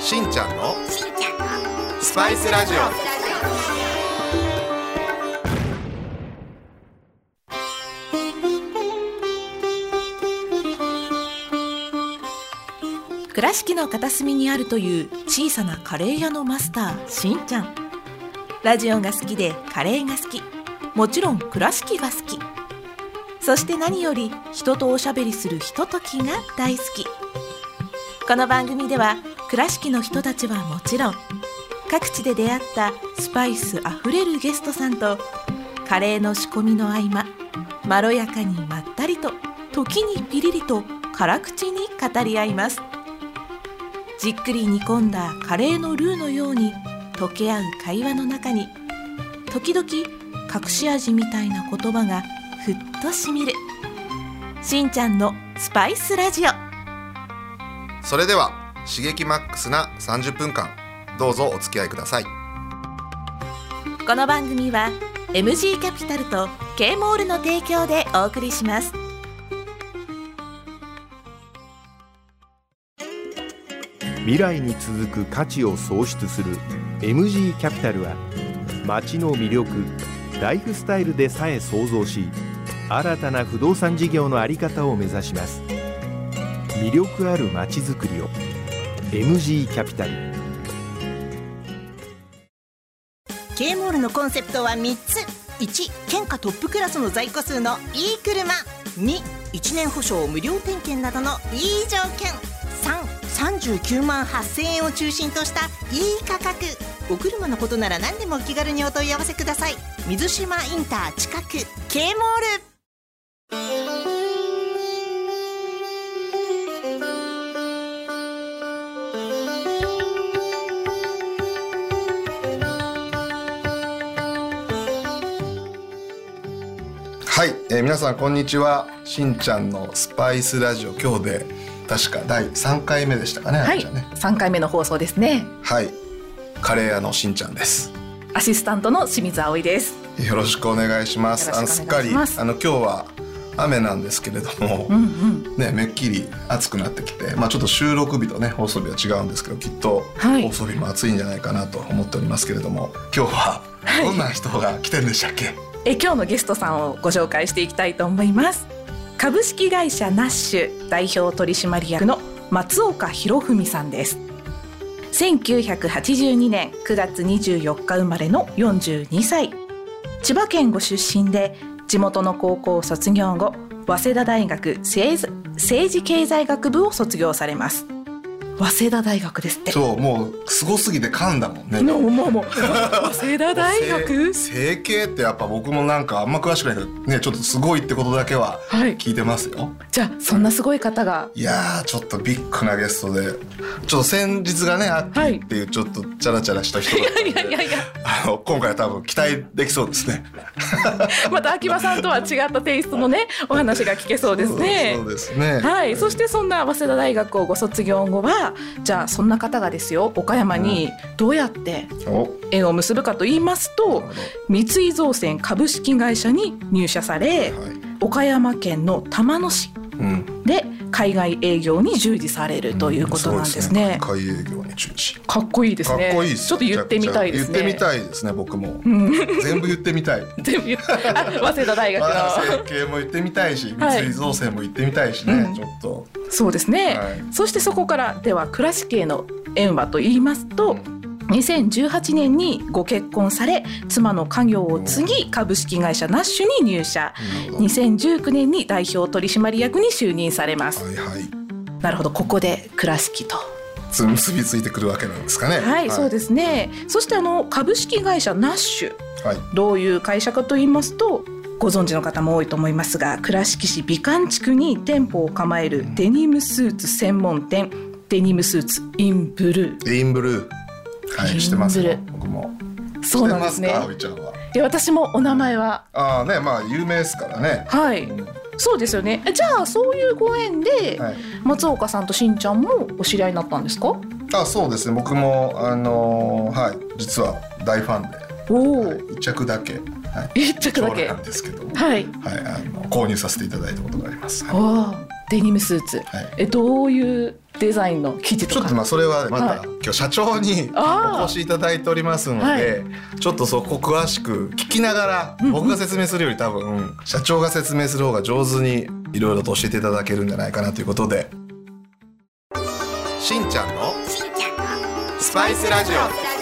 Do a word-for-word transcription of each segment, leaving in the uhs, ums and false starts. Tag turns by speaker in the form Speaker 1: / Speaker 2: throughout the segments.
Speaker 1: しんちゃんの
Speaker 2: しんちゃんの
Speaker 1: スパイスラジオ。
Speaker 3: 倉敷の片隅にあるという小さなカレー屋のマスターしんちゃん。ラジオが好きでカレーが好き、もちろん倉敷が好き、そして何より人とおしゃべりするひとときが大好き。この番組では倉敷の人たちはもちろん、各地で出会ったスパイスあふれるゲストさんとカレーの仕込みの合間、まろやかにまったりと、時にピリリと辛口に語り合います。じっくり煮込んだカレーのルーのように溶け合う会話の中に、時々隠し味みたいな言葉がふっとしみるしんちゃんのスパイスラジオ。
Speaker 1: それでは刺激マックスなさんじゅっぷんかん、どうぞお付き合いください。
Speaker 3: この番組は エムジー キャピタルと K モールの提供でお送りします。
Speaker 4: 未来に続く価値を創出する エムジー キャピタルは、街の魅力、ライフスタイルでさえ創造し、新たな不動産事業の在り方を目指します。魅力ある街づくりを エムジー キャピタル。
Speaker 5: K モールのコンセプトはみっつ。いち、県下トップクラスの在庫数のいい車。に、いちねん保証無料点検などのいい条件。さん、さんじゅうきゅうまんはっせんえんを中心としたいい価格。お車のことなら何でもお気軽にお問い合わせください。水島インター近く K モール。
Speaker 1: はい、えー、皆さんこんにちは。しんちゃんのスパイスラジオ、今日で確かだいさんかいめでしたかね。
Speaker 6: はい、
Speaker 1: ね、
Speaker 6: さんかいめの放送ですね。
Speaker 1: はい、カレー屋のしんちゃんです。
Speaker 6: アシスタントの清水葵です。
Speaker 1: よろしくお願いします。あのすっかりあの今日は雨なんですけれども、うんうんね、めっきり暑くなってきて、まあ、ちょっと収録日とね放送日は違うんですけど、きっと放送日も暑いんじゃないかなと思っておりますけれども、今日はどんな人が来てるんでしたっけ？はい、
Speaker 6: え今日のゲストさんをご紹介していきたいと思います。株式会社ナッシュ代表取締役の松岡博文さんです。せんきゅうひゃくはちじゅうにねんくがつにじゅうよっか生まれのよんじゅうにさい。千葉県ご出身で、地元の高校を卒業後、早稲田大学政治経済学部を卒業されます。早稲田大学ですって。
Speaker 1: そう、もうすごすぎて噛んだもんね。
Speaker 6: もうもうもう早稲田大学
Speaker 1: 整形ってやっぱ僕もなんかあんま詳しくないけどね、ちょっとすごいってことだけは聞いてますよ。はい、
Speaker 6: じゃあそんなすごい方が、
Speaker 1: いやーちょっとビッグなゲストで、ちょっと先日がねアッキーっていうちょっとチャラチャラした人だったんで、いやいやいやあの今回は多分期待できそうですね。
Speaker 6: また秋葉さんとは違ったテイストのねお話が聞けそうですね。
Speaker 1: そうですね。
Speaker 6: はい。そしてそんな早稲田大学をご卒業後は、じゃあそんな方がですよ、岡山にどうやって縁を結ぶかと言いますと、三井造船株式会社に入社され、はい、岡山県の玉野市で海外営業に従事されるということなんですね。
Speaker 1: うん、そうですね。海外営業に従事。
Speaker 6: かっこいいですね。
Speaker 1: かっこいいです。
Speaker 6: ちょっと言ってみたいですね。
Speaker 1: 言ってみたいですね、僕も。全部言ってみたい。
Speaker 6: 全部言って早稲田大学の
Speaker 1: 設計も言ってみたいし、三井造船も言ってみたいしね、はい、ちょっと。
Speaker 6: そうですね。はい、そしてそこからでは倉敷への縁はと言いますと、にせんじゅうはちねんにご結婚され、妻の家業を継ぎ株式会社ナッシュに入社。にせんじゅうきゅうねんに代表取締役に就任されます。
Speaker 1: はいはい、
Speaker 6: なるほど、ここで倉敷と
Speaker 1: 結びついてくるわけなんですかね。
Speaker 6: はい、はい、そうですね。そしてあの株式会社ナッシュ、はい、どういう会社かと言いますと、ご存知の方も多いと思いますが、倉敷市美観地区に店舗を構えるデニムスーツ専門店、デニムスーツインブルー。
Speaker 1: インブルー、はい、してますよ。僕も。
Speaker 6: そうなんですね。
Speaker 1: してますか、葵ちゃんは。
Speaker 6: いや、私もお名前は。
Speaker 1: ああね、まあ有名ですからね。
Speaker 6: はい、うん、そうですよね。じゃあそういうご縁で、はい、松岡さんとしんちゃんもお知り合いになったんですか？
Speaker 1: あ、そうですね。僕もあのー、はい、実は大ファンで、お、はい、一着だけ、はい、
Speaker 6: 一着だけ
Speaker 1: なんですけども、
Speaker 6: はい、
Speaker 1: はい、あの購入させていただいたことがあります。はい、
Speaker 6: お、デニムスーツ、はい、えどういうデザインの生地とか。
Speaker 1: ちょっとまあそれはまた、はい、今日社長にお越しいただいておりますので、はい、ちょっとそこ詳しく聞きながら、僕が説明するより多分社長が説明する方が上手にいろいろと教えていただけるんじゃないかなということで、しんちゃんのスパイスラジオ。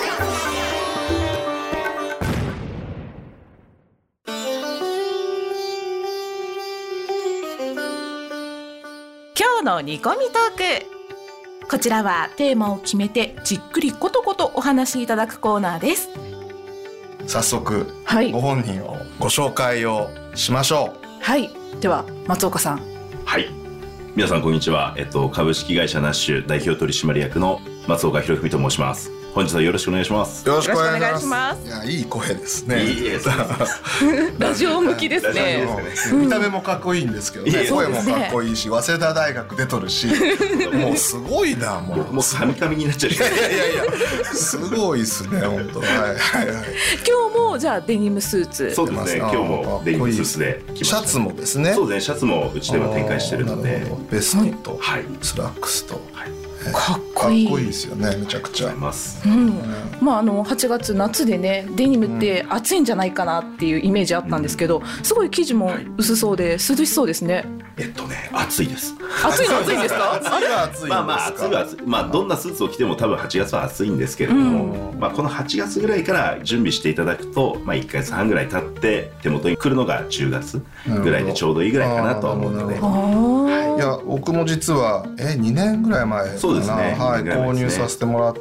Speaker 3: 今日の煮込みトーク。こちらはテーマを決めてじっくりことことお話しいただくコーナーです。
Speaker 1: 早速、
Speaker 6: はい、
Speaker 1: ご本人をご紹介をしましょう。
Speaker 6: はい、では松岡さん。
Speaker 2: はい、皆さんこんにちは、えっと、株式会社ナッシュ代表取締役の松岡博文と申します。本日はよろしくお願いします。
Speaker 1: よろしくお願いします。いや、いい声ですね。
Speaker 2: いいです
Speaker 6: ラジオ向きですね。
Speaker 1: 見た目もかっこいいんですけどね、声もかっこいいし、早稲田大学出とるし、もうすごいな。もう
Speaker 2: もうカミカミになっちゃう。い
Speaker 1: やいやいやいや、すごいですね、本当。はいはいはい。
Speaker 6: 今日もじゃあデニムスーツ。
Speaker 2: そうですね、今日もデニムスーツで来ました。
Speaker 1: シャツもですね。
Speaker 2: そうですね、シャツもうちでは展開してるので、
Speaker 1: ベストとスラックスと。
Speaker 6: かっこいい。
Speaker 1: かっこいいですよね、めちゃくちゃ。
Speaker 6: うん、まああのはちがつ夏でね、デニムって暑いんじゃないかなっていうイメージあったんですけど、すごい生地も薄そうで涼しそうですね。
Speaker 2: えっとね、暑いです。
Speaker 6: 暑いの暑いんですか？
Speaker 1: 暑いは暑いんですか？
Speaker 2: まあまあ暑いは暑い。まあどんなスーツを着ても多分はちがつは暑いんですけれども、うん、まあこのはちがつぐらいから準備していただくと、まあいっかげつはんぐらい経って手元に来るのがじゅうがつぐらいでちょうどいいぐらいかなとは思うので。
Speaker 1: いや、僕も実はえにねんぐらい前かな、
Speaker 2: そうですね、
Speaker 1: はい、購入させてもらって、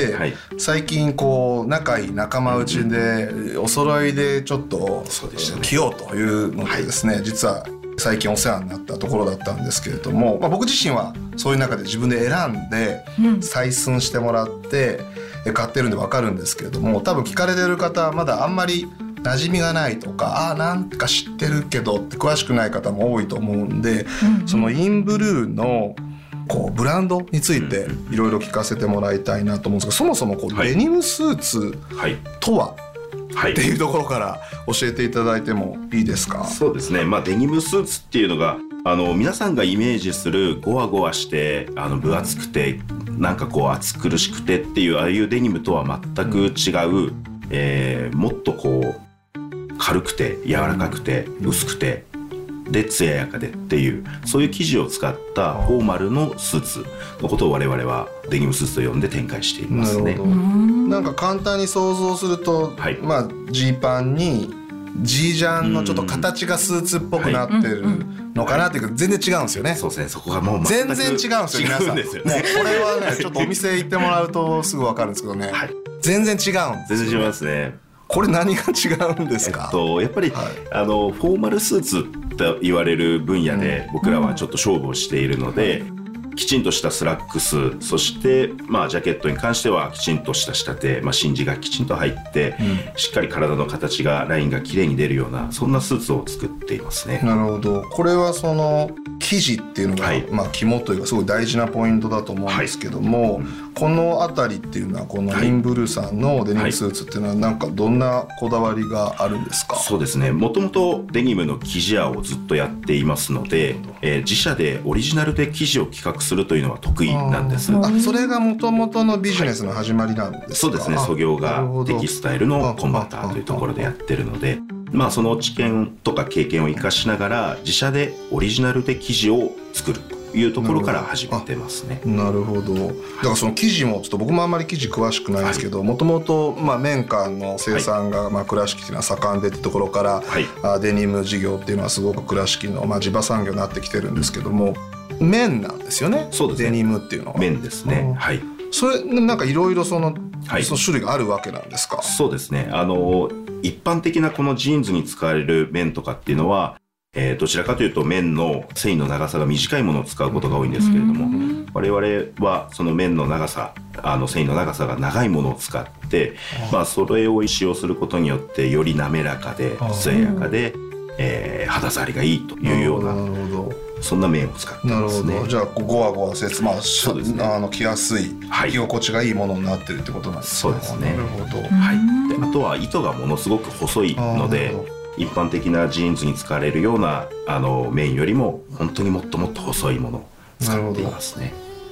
Speaker 1: はい、最近こう仲いい仲間内でお揃いでちょっと着ようというのでですね、はい、実は最近お世話になったところだったんですけれども、まあ、僕自身はそういう中で自分で選んで採寸してもらって買ってるんで分かるんですけれども、多分聞かれてる方はまだあんまり馴染みがないとか、あーなんか知ってるけどって詳しくない方も多いと思うんで、うん、そのインブルーのこうブランドについていろいろ聞かせてもらいたいなと思うんですけど、そもそもこう、はい、デニムスーツとは、はい、っていうところから教えていただいてもいいですか？
Speaker 2: そうですね、まあ、デニムスーツっていうのがあの皆さんがイメージするゴワゴワしてあの分厚くてなんかこう暑苦しくてっていうああいうデニムとは全く違う、うん、えー、もっとこう軽くて柔らかくて薄くてで艶やかでっていう、そういう生地を使ったフォーマルのスーツのことを我々はデニムスーツと呼んで展開していますね。
Speaker 1: なるほど。なんか簡単に想像すると、はい、まあジーパンにジージャンのちょっと形がスーツっぽくなってるのかなっていうか、全然違うんですよね。
Speaker 2: そうですね、そこがもう
Speaker 1: 全然違うんですよ、皆さん。もうこれはね、ちょっとお店行ってもらうとすぐ分かるんですけどね、はい、全然違うんですよ。
Speaker 2: 全然違いますね。
Speaker 1: これ何が違うんですか？
Speaker 2: えっと、やっぱり、はい、あのフォーマルスーツと言われる分野で僕らはちょっと勝負をしているので、うんうん、きちんとしたスラックス、そして、まあ、ジャケットに関してはきちんとした仕立て、まあ、真地がきちんと入って、うん、しっかり体の形がラインがきれいに出るような、そんなスーツを作っていますね。
Speaker 1: なるほど。これはその生地っていうのが、はい、まあ、肝というかすごい大事なポイントだと思うんですけども、はい、このあたりっていうのはこのインブルーさんのデニムスーツっていうのはなんかどんなこだわりがあるんですか？
Speaker 2: そうですね、もともとデニムの生地屋をずっとやっていますので、えー、自社でオリジナルで生地を企画するというのは得意なんです。
Speaker 1: あ、それがもともとのビジネスの始まりなんですか？はい、
Speaker 2: そうですね、創業がテキスタイルのコンバッターというところでやってるので、まあ、その知見とか経験を生かしながら自社でオリジナルで生地を作るというところから始めてますね。
Speaker 1: なるほど。だからその生地もちょっと僕もあんまり生地詳しくないんですけど、もともと綿花の生産がまあ倉敷っていうのは盛んでってところから、はい、デニム事業っていうのはすごく倉敷のまあ地場産業になってきてるんですけども、綿なんですよね。
Speaker 2: そうですね、
Speaker 1: デニムっていうのは
Speaker 2: 綿ですね。はい。
Speaker 1: それなんかいろいろその、はい、その種類があるわけなんですか？
Speaker 2: そうですね、あの一般的なこのジーンズに使われる綿とかっていうのは、えー、どちらかというと綿の繊維の長さが短いものを使うことが多いんですけれども、うん、我々はその綿の長さ、あの繊維の長さが長いものを使って、まあ、それを使用することによってより滑らかで艶やかで、えー、肌触りがいいというような、そんな綿を使ってますね。
Speaker 1: なるほど。じゃあゴワゴワせつ、まあ、そうですね、あの着やすい、はい、着心地がいいものになってるってことなんですか？
Speaker 2: そうですね。
Speaker 1: なるほど。
Speaker 2: はい。で、あとは糸がものすごく細いので、一般的なジーンズに使われるようなあの綿よりも本当にもっともっと細いものを使っていますね。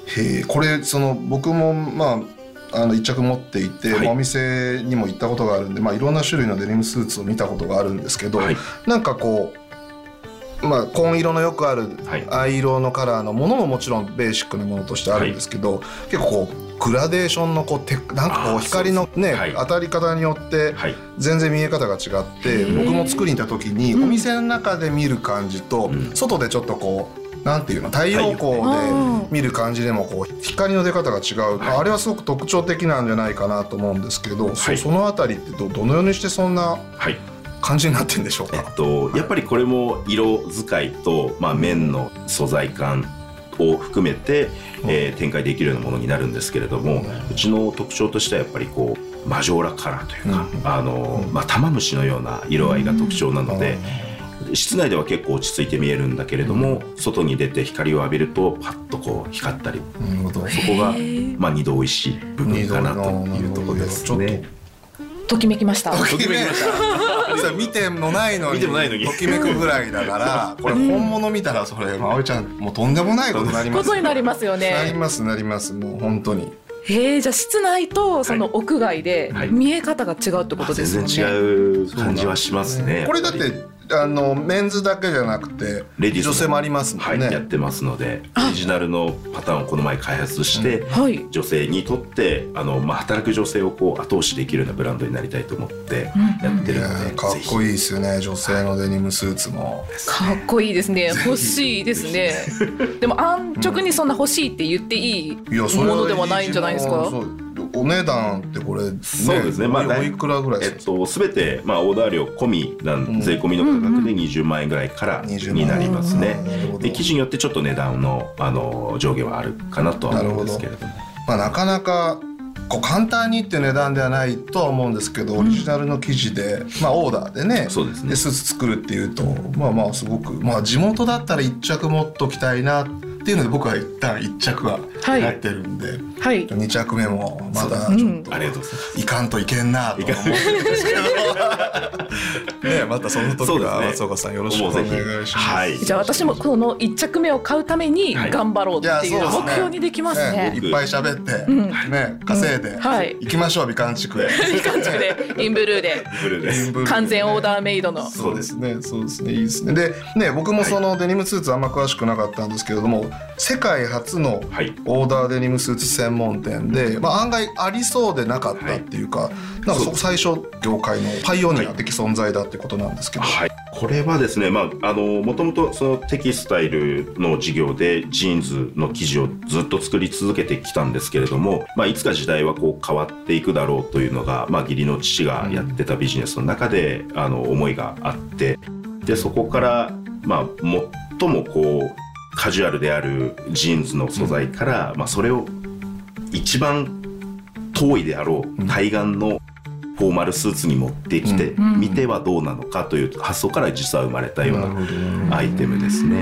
Speaker 1: へえ、これその僕もまああの一着持っていて、はい、まあ、お店にも行ったことがあるんで、まあ、いろんな種類のデニムスーツを見たことがあるんですけど、はい、なんかこう、まあ、紺色のよくある藍色のカラーのものももちろんベーシックなものとしてあるんですけど、はい、結構こうグラデーションのこうてなんかこう光のね、はい、当たり方によって全然見え方が違って、僕も作りに行った時にお店の中で見る感じと、うん、外でちょっとこうなんていうの太陽光で見る感じでもこう光の出方が違う、はい、あれはすごく特徴的なんじゃないかなと思うんですけど、はい、そ, そのあたりって ど, どのようにしてそんな感じになってるんでしょうか。
Speaker 2: えっと、やっぱりこれも色使いと、まあ、面の素材感を含めて、えー、展開できるようなものになるんですけれども、うちの特徴としてはやっぱりこうマジョーラカラーというか、うん、あのまあ、玉虫のような色合いが特徴なので、うん、室内では結構落ち着いて見えるんだけれども、うん、外に出て光を浴びるとパッとこう光ったり、うん、そこが、まあ、二度おいしい部分かなというところですね。
Speaker 6: ときめきました。
Speaker 1: ときめきました見てもないのにときめくぐらいだからこれ本物見たらそれまおいちゃんもうとんでもないことになります
Speaker 6: ことになりますよね。
Speaker 1: なりますなりますもう本当に。
Speaker 6: へえ、じゃあ室内とその屋外で見え方が違うってことですよね。
Speaker 2: 全然違う感じはしますね。
Speaker 1: これだってあのメンズだけじゃなくてレディース女性もありますもんね、
Speaker 2: はい、やってますのでオリジナルのパターンをこの前開発して、うん、はい、女性にとってあの、まあ、働く女性をこう後押しできるようなブランドになりたいと思ってやってるので、うん、
Speaker 1: かっこいいですよね。女性のデニムスーツも
Speaker 6: かっこいいですね。欲しいですねでも安直にそんな欲しいって言っていいものではないんじゃないですか。
Speaker 1: お値段ってこれ、ね、
Speaker 2: そうですね、まあ、
Speaker 1: おいくらぐらいですか。えっ
Speaker 2: と、全て、まあ、オーダー料込みなん、うん、税込みの価格でにじゅうまんえんぐらいからになりますね。で生地によってちょっと値段 の, あの上下はあるかなとは思うんですけれども、
Speaker 1: まあ、なかなかこう簡単にっていう値段ではないとは思うんですけど、オリジナルの生地で、まあ、オーダーでね、そうですね、でスーツ作るっていうとまあまあすごく、まあ、地元だったら一着持っときたいなっていうので僕は一旦一着は入ってるんで、はい、二着目もまだちょっと、うん、ありがとうございます。いかんといけんなと思ってるんですけどね、またその時は松岡さんよろしくお願いします。はい、
Speaker 6: じゃあ私もこの一着目を買うために頑張ろうっていう目標にできますね。
Speaker 1: いっぱい喋って、うん、ね、稼いで、うん、はい、行きましょう美観地区へ。
Speaker 6: 美観地区でインブルーで完全オーダーメイドの。
Speaker 1: そうですね、そうですね、いいですね。でね、僕もそのデニムスーツあんま詳しくなかったんですけれども、世界初のオーダーデニムスーツ専門店で、まあ、案外ありそうでなかったっていうか、はい、なんかそこ最初業界のパイオニア的存在だってことなんですけど、
Speaker 2: はい、これはですね、まあ、あのもともとそのテキスタイルの事業でジーンズの生地をずっと作り続けてきたんですけれども、まあ、いつか時代はこう変わっていくだろうというのが、まあ、義理の父がやってたビジネスの中で、うん、あの思いがあって、でそこから、まあ、最もこうカジュアルであるジーンズの素材から、うん、まあ、それを一番遠いであろう対岸のフォーマルスーツに持ってきてみてはどうなのかという発想から実は生まれたようなアイテムですね。うん、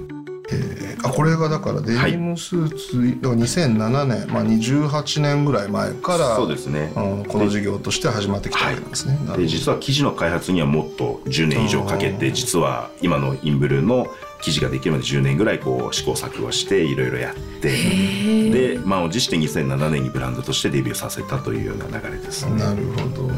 Speaker 1: えー、あこれがだからデニムスーツ、はい、だからにせんななねん、まあ、にじゅうはちねんぐらい前からそうですね、うん、この事業として始まってきたわけなんですね。
Speaker 2: はい、で実は生地の開発にはもっとじゅうねん以上かけて、実は今のインブルーの生地ができるまでじゅうねんぐらいこう試行錯誤していろいろやって、で満を持してにせんななねんにブランドとしてデビューさせたというような流れですね。
Speaker 1: なるほど。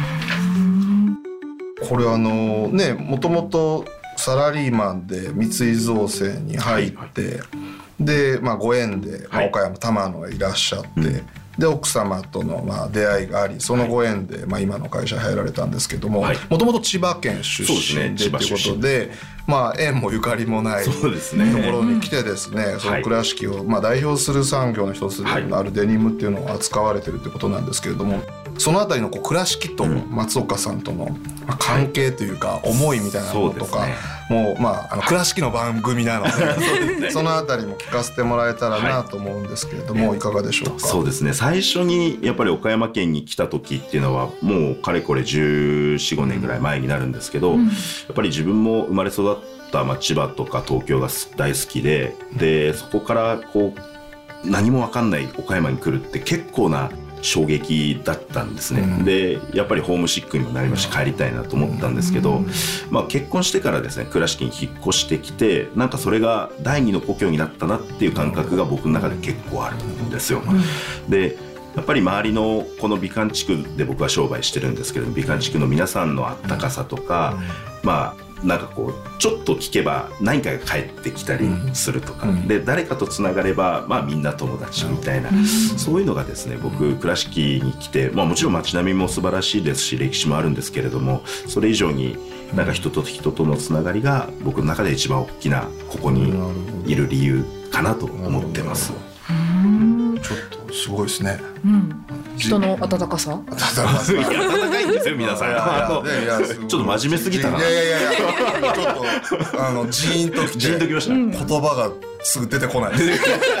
Speaker 1: これあのね、もともとサラリーマンで三井造船に入って、はいはい、で、まあ、ご縁で、まあ、岡山玉野へいらっしゃって、はい、で奥様とのまあ出会いがあり、そのご縁でまあ今の会社に入られたんですけども、もともと千葉県出身でということで、まあ縁もゆかりもないところに来てですね、その倉敷をまあ代表する産業の一つであるデニムっていうのを扱われてるってことなんですけれども、そのあたりのこう倉敷と松岡さんとの関係というか思いみたいなのとか、もうまああの倉敷の番組なのでそのあたりも聞かせてもらえたらなと思うんですけれども、いかがでしょうか。
Speaker 2: そうですね、最初にやっぱり岡山県に来た時っていうのはもうかれこれじゅうよん、ごねんぐらい前になるんですけど、うん、やっぱり自分も生まれ育った千葉とか東京が大好きで、でそこからこう何も分かんない岡山に来るって結構な衝撃だったんですね、うん、でやっぱりホームシックにもなりまして帰りたいなと思ったんですけど、うんまあ、結婚してからですね倉敷に引っ越してきてなんかそれが第二の故郷になったなっていう感覚が僕の中で結構あるんですよ、うん、でやっぱり周りのこの美観地区で僕は商売してるんですけど美観地区の皆さんのあったかさとか、うん、まあなんかこうちょっと聞けば何かが返ってきたりするとか、うん、で誰かとつながれば、まあ、みんな友達みたいな、うん、そういうのがですね僕倉敷に来て、まあ、もちろん街並みも素晴らしいですし歴史もあるんですけれどもそれ以上になんか人と人とのつながりが僕の中で一番大きなここにいる理由かなと思ってます。
Speaker 1: ちょっとすごいですね、
Speaker 6: うん、人の温かさ温か
Speaker 2: さいや温かいんですよ皆さん。いやいやいやちょっと真面目すぎたな。
Speaker 1: いやいやいやちょっとあのジーンときて
Speaker 2: ジーンときました、うん、
Speaker 1: 言葉がすぐ出てこないです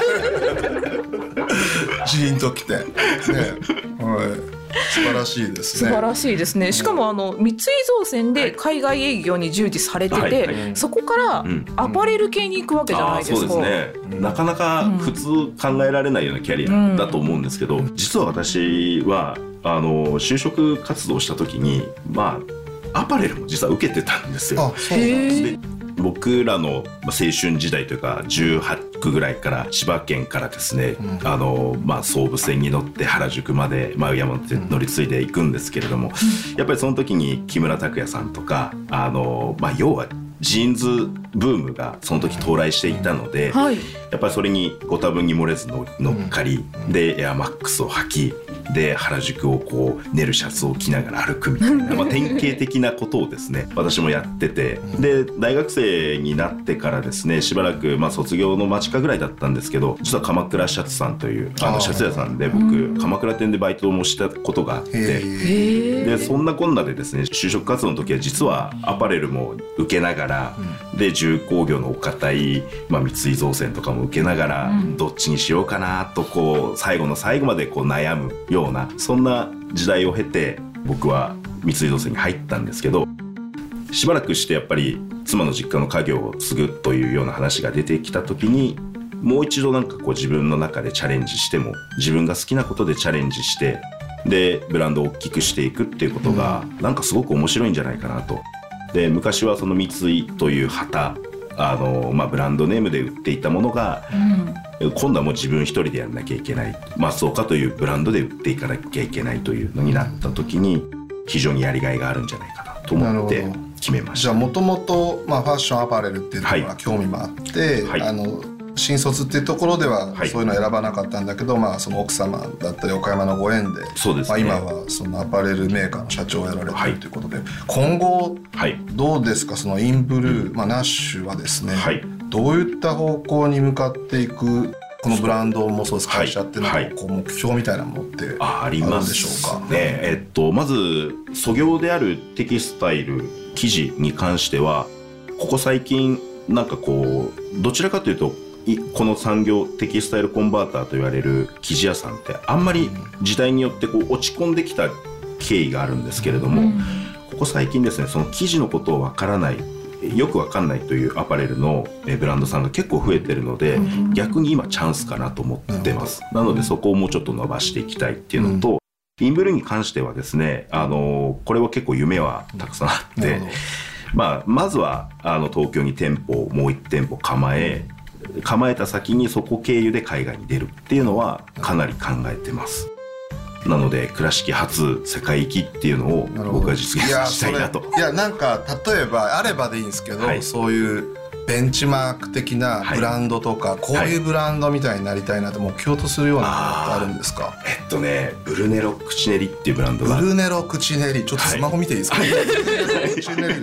Speaker 1: ジーンときてね、はい素晴らしいですね。
Speaker 6: 素晴らしいですね。しかもあの三井造船で海外営業に従事されてて、はいはい、そこからアパレル系に行くわけじゃないですか、うん、
Speaker 2: そうですね、なかなか普通考えられないようなキャリアだと思うんですけど、うん、実は私はあの就職活動した時にまあアパレルも実は受けてたんですよ。
Speaker 1: あ、そうなんですね。
Speaker 2: 僕らの青春時代というかじゅうはち区ぐらいから千葉県からですね、うんあのまあ、総武線に乗って原宿まで、まあ、山手乗り継いでいくんですけれども、うん、やっぱりその時に木村拓哉さんとかあの、まあ、要はジーンズブームがその時到来していたので、はい、やっぱりそれにご多分に漏れず乗っかり、うん、でエアマックスを履きで原宿をこう練るシャツを着ながら歩くみたいな、まあ、典型的なことをですね私もやっててで大学生になってからですねしばらく、まあ、卒業の間近ぐらいだったんですけど実は鎌倉シャツさんというあのシャツ屋さんで僕鎌倉店でバイトもしたことがあってでそんなこんなでですね就職活動の時は実はアパレルも受けながら、うん、で重工業のお堅い、まあ、三井造船とかも受けながら、うん、どっちにしようかなとこう最後の最後までこう悩むようなそんな時代を経て僕は三井造船に入ったんですけどしばらくしてやっぱり妻の実家の家業を継ぐというような話が出てきた時にもう一度なんかこう自分の中でチャレンジしても自分が好きなことでチャレンジしてでブランドを大きくしていくっていうことがなんかすごく面白いんじゃないかなと。で昔はその三井という旗あの、まあ、ブランドネームで売っていたものが、うん、今度はもう自分一人でやらなきゃいけない松岡というブランドで売っていかなきゃいけないというのになった時に非常にやりがいがあるんじゃないかなと思って決めました。
Speaker 1: じゃあもともとファッションアパレルっていうのが興味もあって、はい、あの新卒っていうところではそういうの選ばなかったんだけど、はいまあ、その奥様だったり岡山のご縁で
Speaker 2: そうです、ね
Speaker 1: まあ、今はそのアパレルメーカーの社長をやられているということで、はい、今後どうですかそのインブルー、まあ、ナッシュはですね、はい、どういった方向に向かっていくこのブランドもそうです会社ってなんかこう目標みたいなものってあるんでしょうか。
Speaker 2: ねえっと、まず素業であるテキスタイル生地に関してはここ最近なんかこうどちらかというとこの産業テキスタイルコンバーターと言われる生地屋さんってあんまり時代によってこう落ち込んできた経緯があるんですけれども、うん、ここ最近ですねその生地のことをわからないよくわかんないというアパレルのブランドさんが結構増えてるので、うん、逆に今チャンスかなと思ってます、うん、なのでそこをもうちょっと伸ばしていきたいっていうのと、うん、インブルーに関してはですねあのこれは結構夢はたくさんあって、うんまあ、まずはあの東京に店舗をもういち店舗構え構えた先にそこ経由で海外に出るっていうのはかなり考えてます。なので倉敷初世界行きっていうのを僕は実現したいなと。
Speaker 1: いやなんか例えばあればでいいんですけど、はい、そういうベンチマーク的なブランドとか、はい、こういうブランドみたいになりたいなと目標とするようなものってあるんですか。
Speaker 2: えっとねブルネロクチネリっていうブランドが
Speaker 1: ブルネロクチネリちょっとスマホ見ていいですか、はい、ブルネロクチネリ、はい、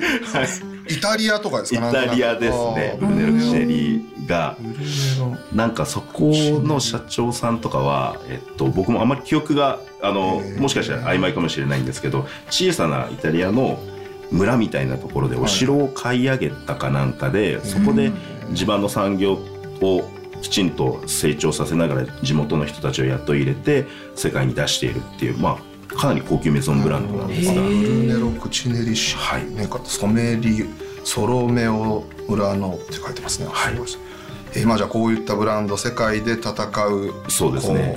Speaker 1: イタリアとかですか。
Speaker 2: イタリアですね。ブルネロクチネリがなんかそこの社長さんとかは、えっと、僕もあまり記憶があのもしかしたら曖昧かもしれないんですけど小さなイタリアの村みたいなところでお城を買い上げたかなんかで、はい、そこで地盤の産業をきちんと成長させながら地元の人たちを雇い入れて世界に出しているっていう、まあ、かなり高級メゾンブランドなんですが
Speaker 1: ブルネロクチネリ氏、はい、なんかソメリソロメオ村のって書いてますね。はい。えー、まあじゃあこういったブランド世界で戦う
Speaker 2: そうですね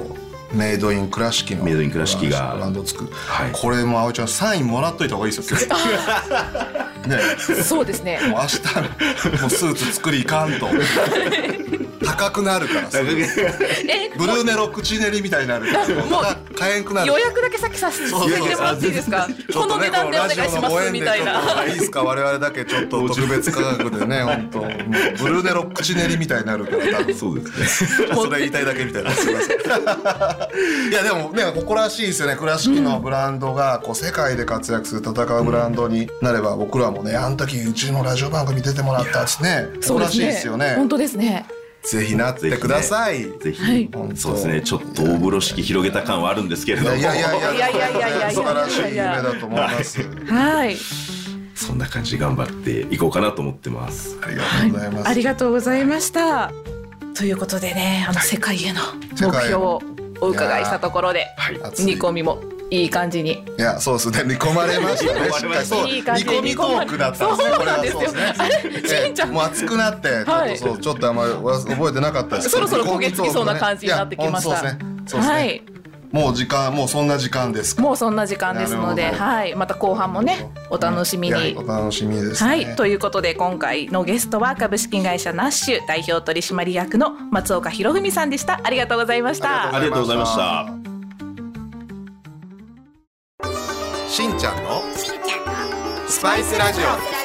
Speaker 1: メイドイン倉敷の
Speaker 2: メイドイン倉敷が
Speaker 1: ブランドを作る、
Speaker 2: はい、
Speaker 1: これも葵ちゃんサインもらっといた方がいいですよね、
Speaker 6: そうですね。
Speaker 1: もう明日もうスーツ作りいかんと高くなるからブルーネロ口練りみたいになるからもう買えんくなる。
Speaker 6: 予約だけ先させてもらっていいですか。この値段でお願いしますみたいな。
Speaker 1: いいですか、我々だけちょっと特別価格でね本当ブルーネロ口練りみたいになるから多分
Speaker 2: そうですね。
Speaker 1: それ言いたいだけみたいな。すみません。いやでもね誇らしいですよね。倉敷のブランドがこう世界で活躍する戦うブランドになれば、僕らもねあの時うちのラジオ番組出てもらったですね。誇らしいですよね。
Speaker 6: 本当ですね。
Speaker 1: ぜひなってください。
Speaker 2: ぜひ、ね、はい、そうですね。ちょっと大風呂敷広げた感はあるんですけれども、
Speaker 1: いやいやいや
Speaker 6: いやいやいやいや
Speaker 1: 素晴らしい夢だと思います。
Speaker 6: はい。
Speaker 2: そんな感じ頑張っていこうかなと思ってます。
Speaker 1: ありがとうございます。
Speaker 6: はい、ありがとうございました。ということでね、あの世界への目標をお伺いしたところで、はい、煮込みもいい感じに。
Speaker 1: いやそうですね、煮込まれましたね。しっかりそう
Speaker 6: いい感じ
Speaker 1: 煮込みトークだったんですね。これはそうですね。
Speaker 6: あれしんちゃん
Speaker 1: もう熱くなってちょっとそうちょっとあんまり覚えてなかったです。
Speaker 6: そろそろ焦げつきそうな感じになってきました。
Speaker 1: そうですね。そうですね。もう時間もうそんな時間ですか。
Speaker 6: もうそんな時間ですので、はい、また後半もねお楽しみに。
Speaker 1: お楽しみですね。
Speaker 6: はい、ということで今回のゲストは株式会社ナッシュ代表取締役の松岡博文さんでした。ありがとうございました。
Speaker 2: ありがとうございました。
Speaker 1: しんちゃんのスパイスラジオ。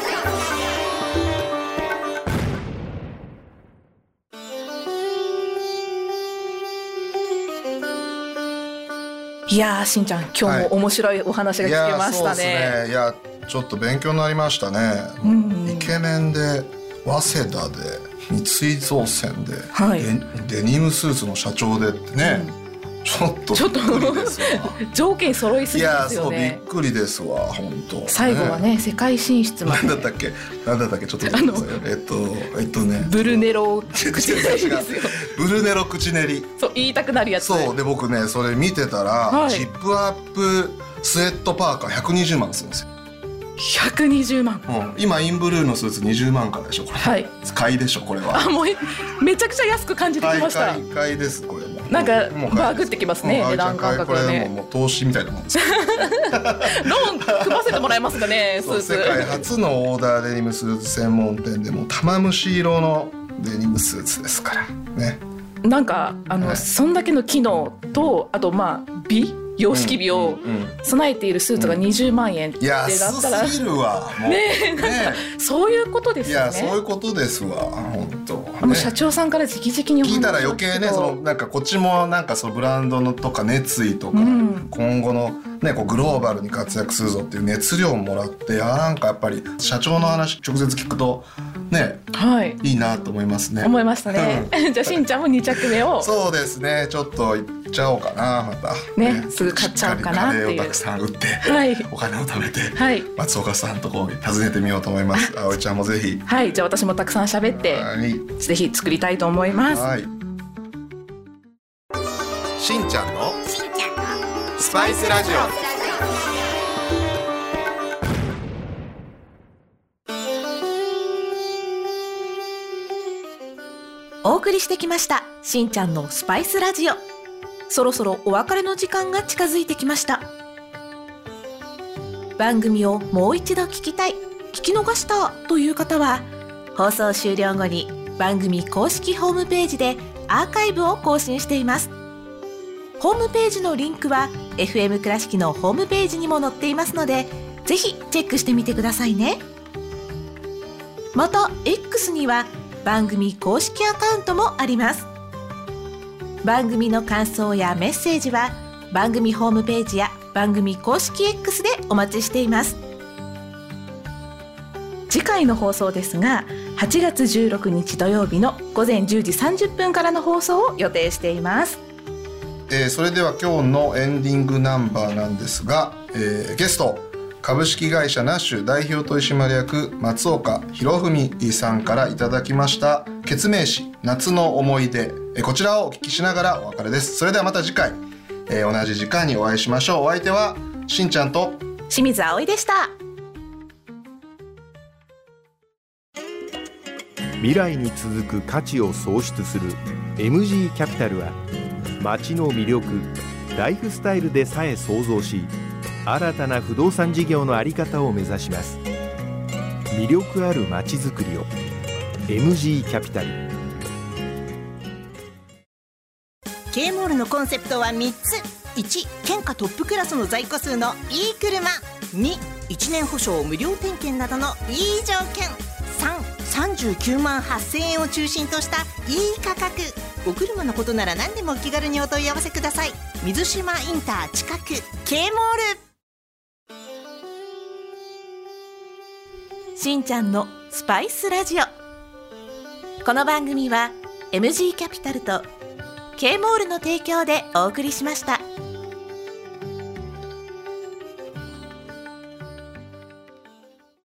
Speaker 6: いやーしんちゃん今日も面白いお話が聞けましたね。
Speaker 1: はい、いや、そうですね。いやちょっと勉強になりましたね。うんうん、イケメンで早稲田で三井造船で、はい、デ, デニムスーツの社長でってね、うん、ちょっとびっくりですわ。
Speaker 6: 条件揃いすぎですよね。
Speaker 1: いやそうびっくりですわ本当、ね、
Speaker 6: 最後はね世界進出まで。
Speaker 1: 何だったっけ何だったっけちょっと待ってください。えっとえっとね
Speaker 6: ブルネロ口練りですよ。
Speaker 1: ブルネロ口練り。そう
Speaker 6: 言いたくなるやつ。
Speaker 1: そうで僕ねそれ見てたら、はい、ジップアップスウェットパーカーひゃくにじゅうまんするんですよ。
Speaker 6: ひゃくにじゅうまん、
Speaker 1: うん、今インブルーのスーツにじゅうまんからでしょこれ。はい、買いでしょこれは。
Speaker 6: あもうめちゃくちゃ安く感じてきました。
Speaker 1: 買い買いですこれも。
Speaker 6: なんかバグってきますね、値段感覚がね。
Speaker 1: これもう投資みたいなもんですロ
Speaker 6: ーン組ませてもらえますかねスーツ。
Speaker 1: 世界初のオーダーデニムスーツ専門店でも玉虫色のデニムスーツですからね。
Speaker 6: なんかあの、はい、そんだけの機能とあとまあ美様式美を備えているスーツがにじゅうまんえんってだったら、
Speaker 1: 安すぎるわもう
Speaker 6: ねえなんか、ね、そういうことですよね。
Speaker 1: いやそういうことですわ本当、ね、
Speaker 6: あの社長さんから直々に
Speaker 1: 聞いたら余計ねそのなんかこっちもなんかそのブランドのとか熱意とか、うん、今後のねこうグローバルに活躍するぞっていう熱量をもらって、あなんかやっぱり社長の話直接聞くとね、はい、いいなと思いますね。
Speaker 6: 思いましたね、うん、じゃあしんちゃんもに着目を。
Speaker 1: そうですねちょっといっちゃおうかなまた
Speaker 6: ね、ねすぐ買っちゃおうかなっていう。
Speaker 1: カレーをたくさん売って、
Speaker 6: はい、
Speaker 1: お金を貯めて、
Speaker 6: はい、
Speaker 1: 松岡さんとこ訪ねてみようと思います。葵ちゃんもぜひ。
Speaker 6: はいじゃあ私もたくさん喋って、はい、ぜひ作りたいと思います。はい、
Speaker 1: しんちゃんのスパイスラジオ。
Speaker 3: お送りしてきましたしんちゃんのスパイスラジオ。そろそろお別れの時間が近づいてきました。番組をもう一度聞きたい、聞き逃したという方は放送終了後に番組公式ホームページでアーカイブを更新しています。ホームページのリンクは エフエム 倉敷のホームページにも載っていますので、ぜひチェックしてみてくださいね。また X には番組公式アカウントもあります。番組の感想やメッセージは番組ホームページや番組公式 X でお待ちしています。
Speaker 6: 次回の放送ですがはちがつじゅうろくにち土曜日のごぜんじゅうじさんじゅっぷんからの放送を予定しています。
Speaker 1: えー、それでは今日のエンディングナンバーなんですが、えー、ゲスト株式会社ナッシュ代表取締役松岡博文さんからいただきましたケ名詞夏の思い出、えこちらをお聞きしながらお別れです。それではまた次回、えー、同じ時間にお会いしましょう。お相手はしんちゃんと
Speaker 3: 清水葵でした。
Speaker 4: 未来に続く価値を創出する エムジー キャピタルは街の魅力、ライフスタイルでさえ創造し、新たな不動産事業の在り方を目指します。魅力ある街づくりを エムジー キャピタル。
Speaker 5: K モールのコンセプトはみっつ。いち、県下トップクラスの在庫数のいい車。に、いちねん保証無料点検などのいい条件。さん、さんじゅうきゅうまんはっせんえんを中心としたいい価格。お車のことなら何でもお気軽にお問い合わせください。水島インター近く K モール。
Speaker 3: しんちゃんのスパイスラジオ。この番組は エムジー キャピタルと K モールの提供でお送りしました。